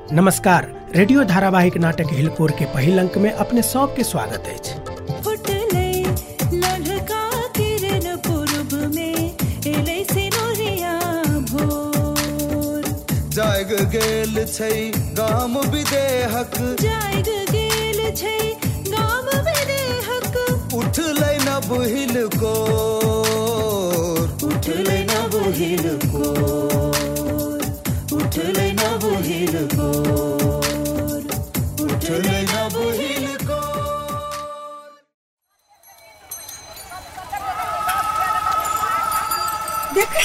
नमस्कार। रेडियो धारावाहिक नाटक हिलकोर के पहिल अंक में अपने सबके स्वागत अछि। जाग गेल छै गाम विदेहक, जाग गेल छै गाम विदेहक, उठलै न बुहिल कोर, उठलै न बुहिल कोर, उठलै न बुहिल कोर, उठलै न बुहिल कोर। देख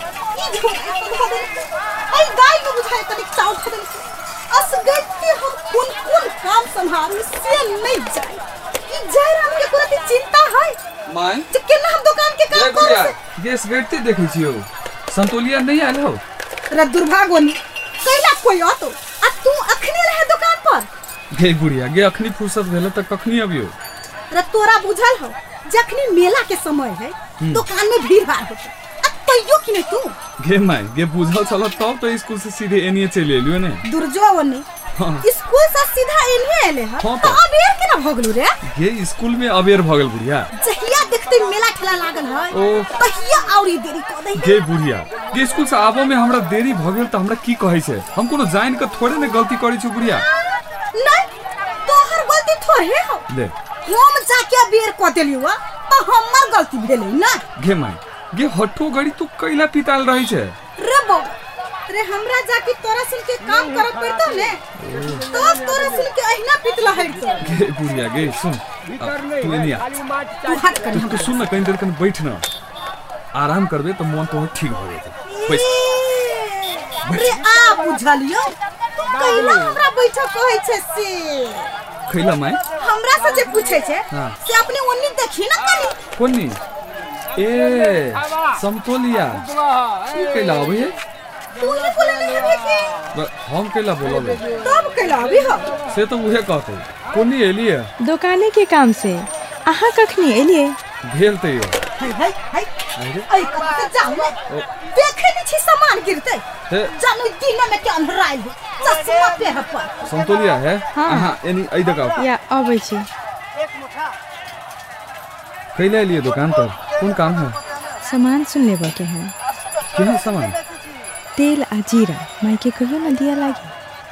आई गाय में बुझाए तनिक चाउर खदन असगति हम कौन काम संभालू से नहीं जाए। ई जयराम के कोरती चिंता है माय जे केना हम दुकान के काम करू से गैस गड़ते देखै छियो संतोलिया नहीं आयल हो। रे दुर्भाग्यनी कैला कोई आतो आ तू अखने रहे दुकान पर। गे बुढ़िया गे अखनी फुर्सत भेल त कखनी अबियो। रे तोरा बुझल हो जखनी मेला के समय है दुकान में भीड़ भाड़ होते तैयो कि नहीं तू। गे माय गे बुझल चल तब तो स्कूल से सीधे एनिए चले एलियो ने। दुर्जोवनी स्कूल से सीधा एनिए एले ह तो अबेर केना भगलू रे। गे स्कूल में अबेर भगल बुढ़िया जहिया देखते मेला ठेला लागल है तहिया औरी देरी क दई। गे बुढ़िया गे स्कूल से आबो में हमरा देरी भगल त हमरा की कहै छै। हम कोनो जान के थोड़े ने गलती करै छु बुढ़िया। नहीं तोहर गलती थोड़े हो ले हम जाके अबेर क देलियो त हमर गलती भेलै ना। गे माय गे हट्ठो गड़ी तू कैला पिताल रहै छै। रे बो रे हमरा जाके तोरा सुन के काम करत पड़तो ने तब तोरा सुन के अहिना पितला हटतो। गे बुढ़िया गे सुन तू एनिया तू हट कर तू सुन न कहीं देर कन बैठ न आराम करबे तो मन तो ठीक हो जेतै। बैठ रे आ बुझलियो तू कैला हमरा बैठक कहै छै से खैला माय हमरा से जे पूछै छै से अपने ओन्नी देखी ना कनी कोनी ए समतोलिया तू कैला अबे तू ही बोले नहीं है कि हम कैला बोलबे तब कैला अभी हो से तो उहे कहते कोनी एलिए दुकाने के काम से अहाँ कखनी एलिए भेल ते यो हाय हाय हाय आई कब से जाऊ देखे नहीं छी सामान गिरते जानू दिन में के अंधराइल चश्मा पे है पर समतोलिया है हां एनी आई दगाओ या अबै छी। कैला एलिए दुकान पर कौन काम है। सामान सुन लेबा के है केहन सामान तेल आ जीरा मायके कहियो न दिया लागी।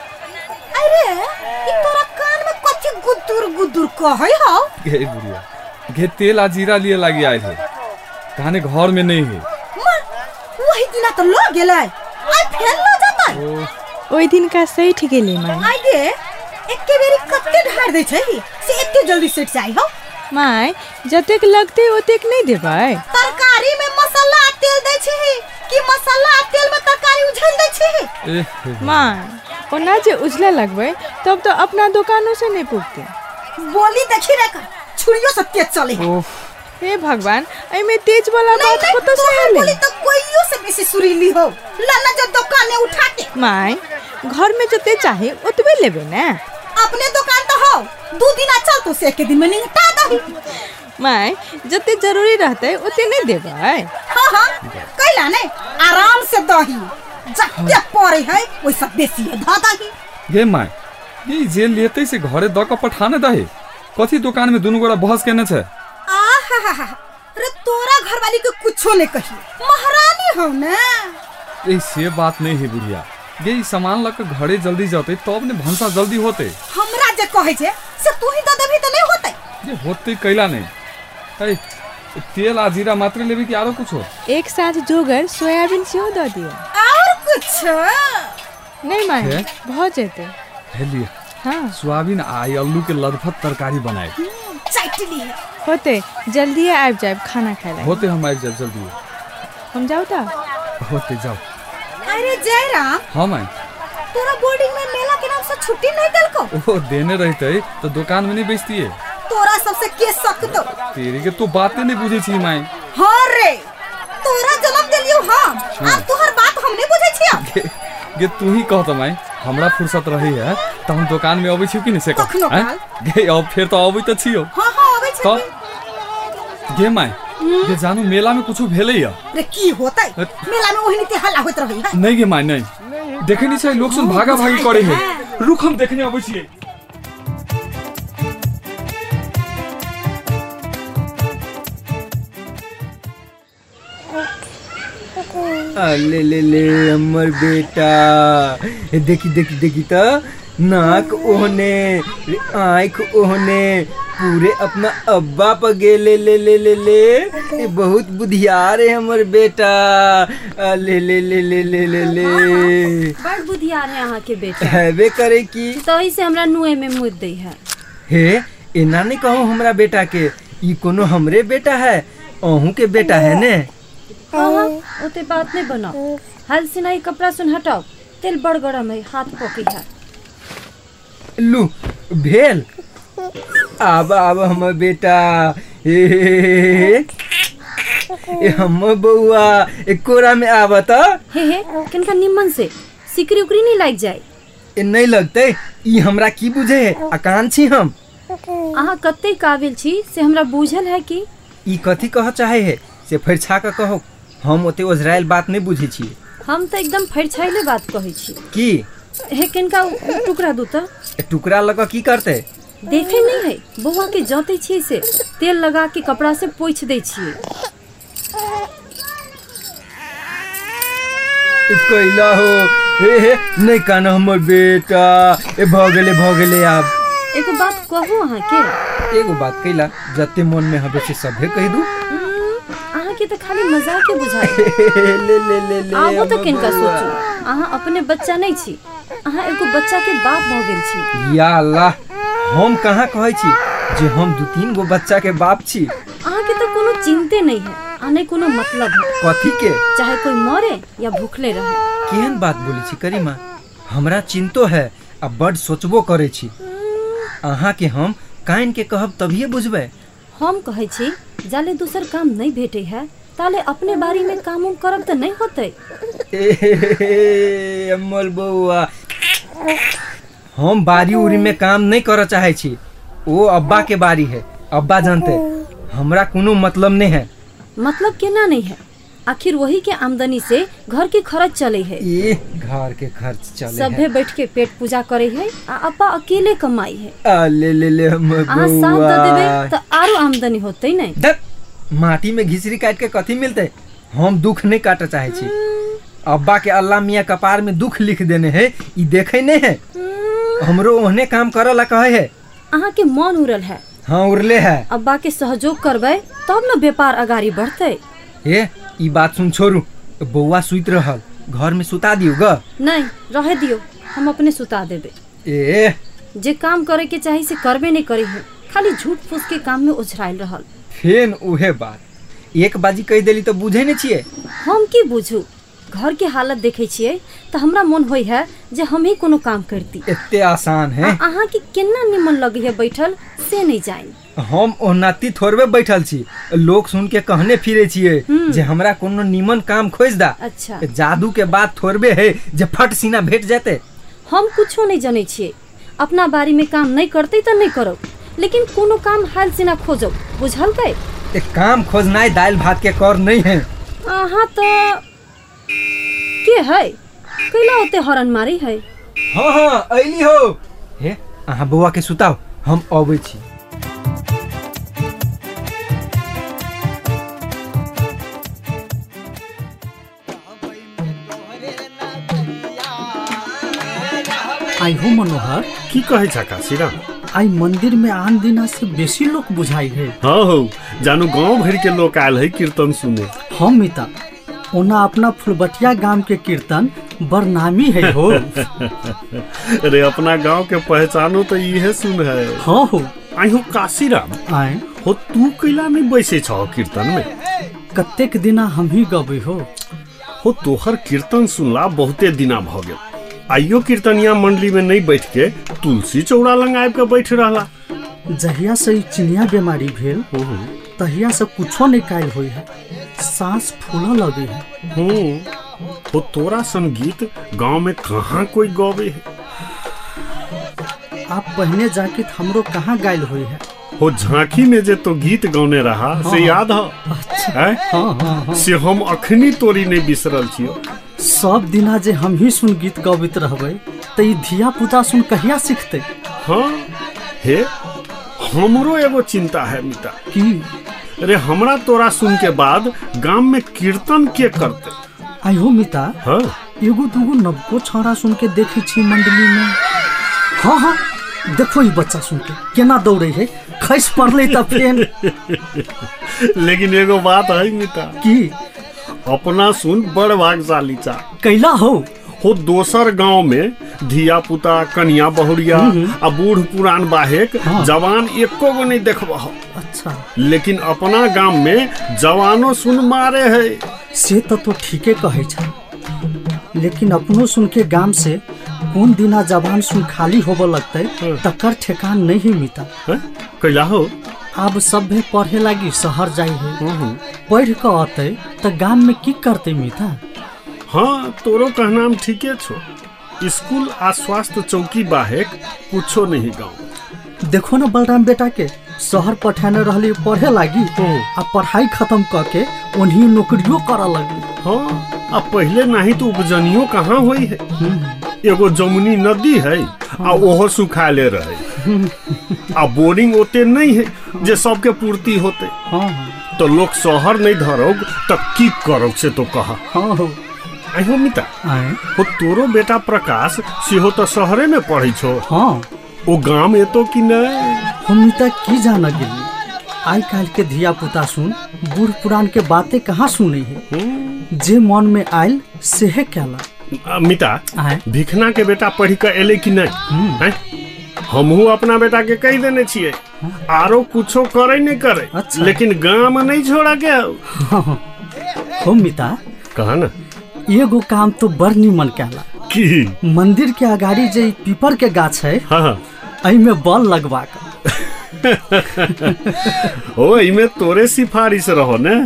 अरे ई तोरा कान में कथि गुदुर गुदुर कहै हो। गे बुढ़िया गे तेल आ जीरा लिए लागी आए थे कहने घर में नहीं है। मां वही दिन तो लो गेलै आई फेल न जाता ओई दिन का सही ठीक गेलै my. I they AK berry कत्ते ढार दै छै से एते जल्दी सेट जाई हो। माय जतेक लगते ओतेक नहीं देबै। तरकारी में मसाला आ तेल दै छी कि मसाला आ तेल में तरकारी उझल दै छी। माय ओना जे उजला लगबै तब तो अपना दुकानों से नहीं पुगते। बोली देखी रे छुरियो से तेज चले हे भगवान ए में तेज वाला बात को तो सही बोली तो कोइयो से बेसी सुरीली हो लाला जो दुकाने उठा के। माय घर में जते चाहे ओतबे लेबे ना। अपने दुकान तो हो 2 दिन चल तो से एक दिन में नहीं हटा दही। माय जते जरूरी रहते ओते नहीं देबै। हां हां कैला ने आराम से दही जते पड़े है ओइ सब बेसी धा दही। गे माय ये जे लेते से घरे द के पठाने दही कथि दुकान में दुनु गोरा बहस केने छै। आहा रे तोरा घरवाली के कुछो नहीं कही महारानी हो ना। ए से बात नहीं है बुढ़िया गे सामान लक घरे जल्दी जाते तब ने भंसा जल्दी होते। हमरा जे कहै छै से तू ही द देबी त नहीं होते। ये होते कैला नहीं ए तेल आ जीरा मात्र लेबे कि आरो कुछ हो। एक साथ जोगर सोयाबीन सेहो द दियो और कुछ नहीं माय बहुत जेते हेलिए हां सोयाबीन आ आलू के लदफत तरकारी बनाए चाटली होते जल्दी आबि जाए खाना खाए ला। होते हम आबि जाए जल्दी हम जाओ ता होते जाओ। अरे जयराम हां माय तोरा बोर्डिंग में मेला के नाम से छुट्टी नहीं देलको। ओ देने रहते तो दुकान में नहीं बेचती है। तोरा सबसे के सकतो तेरी के तू बातें नहीं बुझे छी माय। हां रे तोरा जन्म देलियो हम आ तोहर बात हम नहीं बुझै छियै। गे तू ही कह त माय हमरा फुर्सत रही है त हम दुकान में आबै छी कि नहीं से कह गे अब फिर तो आबै त छियो। हां हां आबै छी तो गे माय ये जानू मेला में कुछ भेले या रे की होतै मेला में ओहिनी ते हल्ला होत रही है। नहीं गे माय नहीं देखे नहीं छै लोग सुन भागा भागी करे है रुक हम देखने अबै छियै। ले ले ले हमर बेटा, देखी देखी देखी तो नाक ओहने, आँख ओहने, पूरे अपना अब्बा पर गे ले ले ले ले ले। बहुत बुधियार है हमर बेटा। ले ले ले ले ले ले ले बड़ बुधियार है अहाँ के बेटा। हैबे करे की तही से हमरा नुए में मुद दै है। हे एना नहीं कहो हमरा बेटा के, ई कोनो हमरे बेटा है, अहू के बेटा है ने। ओते बात नहीं बनाओ। हाल सिनाई कपड़ा सुन हटाओ, तेल बड़ गरम है, हाथ पोकी है। लू भेल आब आब हमर बेटा। हे हम बउआ कोरा में आब त। हे किनका निमन से सिकरी उकरी नहीं लग जाए। नहीं लगते, ई हमरा की बुझे है, अकान छी हम। अहाँ कते काबिल छी से हमरा बुझल है कि। ई कथी कह चाहे है से फरछा के कहो, हम ओते ओझराइल बात नहीं बुझे छी। हम तो एकदम फरछाइले बात कहै छी। की हे किनका टुकड़ा दू त। टुकड़ा लगा की करते? देखे नहीं है बउआ के जोते छी से तेल लगा के कपड़ा से पोछ दे छी। कैला हो हे नहीं कान हमर बेटा। ए भगले अब एगो बात कहू अहाँ के। एगो बात कैला, जते मन में हबे से सभे कह दू। अहाँ के तो खाली मजाक के बुझाई। ले ले ले ले आबो तो किनका सोचू, अहाँ अपने बच्चा नहीं छी, अहाँ एगो बच्चा के बाप भ गेल छी। या अल्लाह, हम कहाँ कहै छी जे हम 2-3 गो बच्चा के बाप छी। अहाँ के तो कोनो चिंते नहीं है, आने कोनो मतलब है। कथी के? चाहे कोई मरे या भूखले रहे। केहन बात बोली छी करीमा, हमरा चिंतो है, अब बड़ सोचबो करे छी। अहाँ के हम कान के कहब तभिए बुझबे। हम कहै छी जाले दूसर काम नहीं भेटे है ताले अपने बारी में काम करब तो नहीं होते। अम्मल बउआ, हम बारी उरी में काम नहीं कर चाहे छी, वो अब्बा के बारी है, अब्बा जानते, हमरा कोनो मतलब नहीं है। मतलब केना नहीं है? आखिर वही के आमदनी से घर के खर्च चले है। ये घर के खर्च चले सभे है। बैठ के पेट पूजा करे है, आ अब्बा अकेले कमाई है। ले ले ले अहाँ साथ दे देबे तो आरो आमदनी होते नहीं। दत माटी में घिसरी काट के कथी मिलते? हम दुख नहीं काट चाहे छी। अब्बा के अल्लाह मियाँ कपार में दुख लिख देने है, ई देखे नहीं है। हमरो ओहने काम करला कहे है। अहाँ के मन उड़ल है। हाँ उड़ले है। अब्बा के सहयोग करबे तब न व्यापार अगाड़ी बढ़ते। हे ई बात सुन छोरू, बउआ सुत रहल, घर में सुता दियो ग। नहीं रहे दियो, हम अपने सुता देबे। ए जे काम करे के चाही से करबे नहीं करे है, खाली झूठ फूस के काम में उछराइल रहल। फेन उहे बात एक बाजी कह देली तो बुझे नहीं छिए। हम की बुझू, घर के हालत देखे छिए तो हमरा मन होई है जे हम ही कोनो काम करती। इतने आसान है। अहाँ की केना निमन लगे है बैठल से नहीं जाए। हम ओनाती थोड़बे बैठल छी, लोग सुन के कहने फिरे छिए जे हमरा कोनो निमन काम खोज दा। अच्छा जादू के बात थोड़बे है जे फट सीना भेट जाते। हम कुछो नहीं जाने छिए, अपना बारी में काम नहीं करते तो नहीं करो, लेकिन कोनो काम हाल सीना खोजो, बुझल गए? एक काम खोजना दाल भात के कर नहीं है। अहाँ तो के है कैला होते हरन मारी है। हाँ हाँ अइली हो। हे अहाँ बउआ के सुताओ, हम अबै छी। आई हो मनोहर, की कहे छा काशीराम? आई मंदिर में आन दिना से बेसी लोग बुझाई है। हाँ हो जानो गांव भर के लोग आयल है कीर्तन सुने। हम मिता ओना अपना फुलबटिया गांव के कीर्तन बरनामी है हो। अरे अपना गांव के पहचानो तो ये सुन है। हाँ हो। आई हो काशीराम, आए हो तू कैला नहीं बैसे छो कीर्तन में? कतेक दिना हम ही गबे हो तोहर कीर्तन सुनला बहुते दिना भ गेल। आइयो कीर्तनिया मंडली में नहीं बैठ के तुलसी चौड़ा लंग आब के बैठ रहला। जहिया से चिनिया बीमारी भेल तहिया से कुछो नहीं कायल होई है, सांस फूला लगे है। हो तोरा संगीत गांव में कहाँ कोई गावे है? आप पहले जाके हमरो कहाँ गायल हुई है? हो झांकी में जे तो गीत गौने रहा से याद है? अच्छा। हाँ। से हम अखनी तोरी नहीं बिसरल छियो। सब दिना जे हम ही सुन गीत गबैत रहबै तो ई धिया पुता सुन कहिया सीखते? हाँ हे हमरो एगो चिंता है मिता। की? अरे हमरा तोरा सुन के बाद गांव में कीर्तन के करते? आई हो मिता। हाँ एगो दूगो नवको छौड़ा सुन के देखे छी मंडली में। हाँ हाँ देखो ई बच्चा सुन के केना दौड़े है, खस पड़ले त फेन। लेकिन एगो बात है मिता। की? अपना सुन बड़ भाग्यशाली चा। कैला हो दोसर गांव में धिया पुता कन्या बहुरिया आ बूढ़ पुरान बाहेक जवान एको गो नहीं देखबा। अच्छा लेकिन अपना गांव में जवानों सुन मारे है। से तो ठीके कहे छ, लेकिन अपनो सुन के गांव से कौन दिना जवान सुन खाली होबे लगते तकर ठेकान नहीं मिता। कैला हो? अब सब भी पढ़े लगी शहर जाई है, पढ़ के आते तो गांव में की करते मिता। हाँ तोरो कहना ठीके छो। स्कूल आ स्वास्थ्य चौकी बाहेक कुछो नहीं गाँव। देखो ना बलराम बेटा के शहर पठाने रहली पढ़े लगी आ पढ़ाई खत्म करके उन्हीं नौकरियों करे लगी। हाँ अब पहले नहीं तो उपजनियो कहाँ हुई है। एगो जमुनी नदी है आ ओहो सुखाले रहे आ बोरिंग ओते नहीं है जे सबके पूर्ति होते। तो लोग शहर नहीं धरोग तो की करोग से तो कहा। आहो मिता हो तोरो बेटा प्रकाश सेहो तो शहरे में पढ़ी छो। हाँ ओ गांव में तो कि नहीं? हम मिता की जाना गेली। आई काल के धिया पुता सुन बूढ़ पुरान के बातें कहाँ सुने है, जे मन में आयल से है कहला। मिता भिखना के बेटा पढ़ी के एले कि नहीं? हमहू अपना बेटा के कह देने छिए आरो कुछो करे नहीं करे। अच्छा। लेकिन गांव में नहीं छोड़ा गया। हो मिता कहा ना एगो काम तो बड़ निमन कहला की मंदिर के अगाड़ी जे पीपर के गाछ है आई में बल लगवा ओ इमे तोरे सिफारिश रहो ने।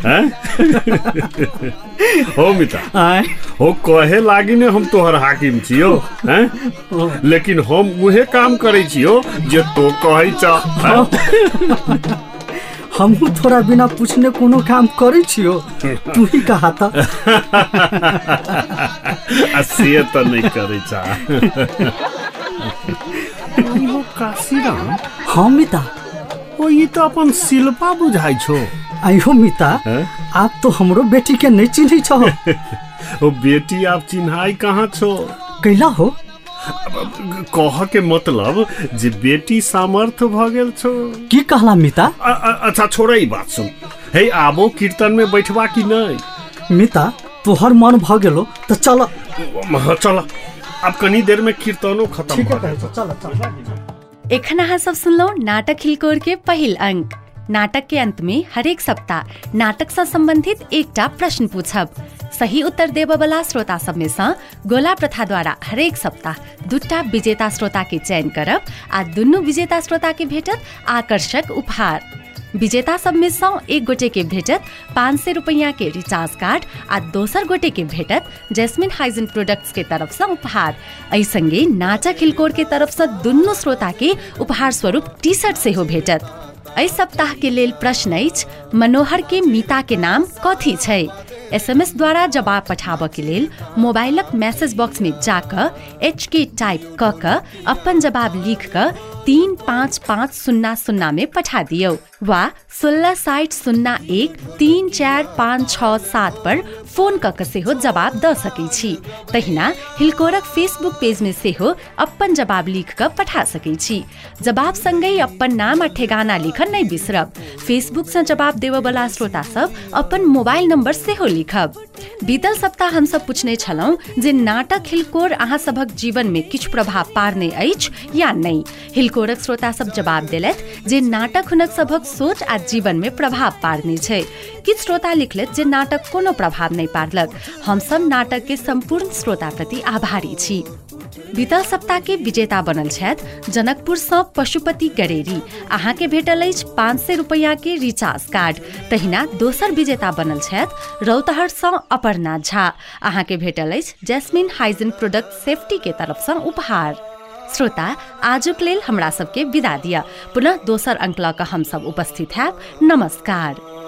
हो मिता हो कहे लागी ने हम तोहर हाकिम छियो हैं, लेकिन हम उहे काम करे छियो जे तो कहे चा। हम थोड़ा बिना पूछने कोनो काम करे छियो, तू ही कहा था। से तो नहीं करे चा। काशीराम हाँ मिता ओ ये तो अपन शिल्पा बुझाई छो। आई हो मिता आप तो हमरो बेटी के नहीं चिन्ही छो। ओ बेटी आप चिन्हाई कहाँ छो? कैला हो? कह के मतलब जे बेटी सामर्थ भ गेल छो। की कहला मिता? अच्छा छोड़ा ई बात सुन। हे आबो कीर्तन में बैठवा कि नहीं? मिता तोहर मन भ गेलो तो चल। चल अब कनी देर में कीर्तनो खत्म ठीक है चल। एखन अहाँ सब सुनलो नाटक हिलकोर के पहिल अंक। नाटक के अंत में हरेक सप्ताह नाटक से संबंधित एकटा प्रश्न पूछब। सही उत्तर देबय वाला श्रोता सब में से गोला प्रथा द्वारा हरेक सप्ताह दूटा विजेता श्रोता के चयन करब आ दुनू विजेता श्रोता के भेटत आकर्षक उपहार। विजेता सब में से एक गोटे के भेटत 500 रुपया के रिचार्ज कार्ड आ दोसर गोटे के भेटत जैस्मिन हाइजिन प्रोडक्ट्स के तरफ से उपहार। एहि संगे नाटक हिलकोर के तरफ से दुनू श्रोता के उपहार स्वरूप टी शर्ट से हो भेटत। एहि सप्ताह के लेल प्रश्न अछि मनोहर के मीता के नाम कथी छै? SMS द्वारा जवाब पठाबऽ के लेल मोबाइलक मैसेज बॉक्स में जाकर HK टाइप क के अपन जवाब लिख कर 35500 में पठा दियो वा 166001 34567 पर फोन क के सेहो जवाब द सकै छी। तहिना हिलकोरक फेसबुक पेज में सेहो अपन जवाब लिख कर पठा सकै छी। जवाब संगे अपन नाम आ ठेगाना लिखन नहीं बिसरब। फेसबुक से जवाब देबऽ वाला श्रोता सब अपन मोबाइल नंबर सेहो लिखब। बीतल सप्ताह हम सब पूछने छलौं जे नाटक हिलकोर अहाँ सभक जीवन में किछु प्रभाव पारने अछि या नहीं। हिलकोरक श्रोता सब जवाब देलथ जे नाटक हुनक सभक सोच आ जीवन में प्रभाव पारने छै। किछु श्रोता लिखलथ जे नाटक कोनो प्रभाव नहीं पारलक। हम सब नाटक के संपूर्ण श्रोता प्रति आभारी छी। बीतल सप्ताह के विजेता बनल छथि जनकपुर से पशुपति गरेरी। अहाँ के भेटल अछि 500 रुपया के रिचार्ज कार्ड। तहिना दोसर विजेता बनल छथि रौतहट से अपर्णा झा। अहाँ के भेटल अछि जैस्मिन हाइजिन प्रोडक्ट सेफ्टी के तरफ से उपहार। श्रोता आजुक लेल हमरा सबके विदा दिया। पुनः दोसर अंक ल क हम सब उपस्थित हैब। नमस्कार।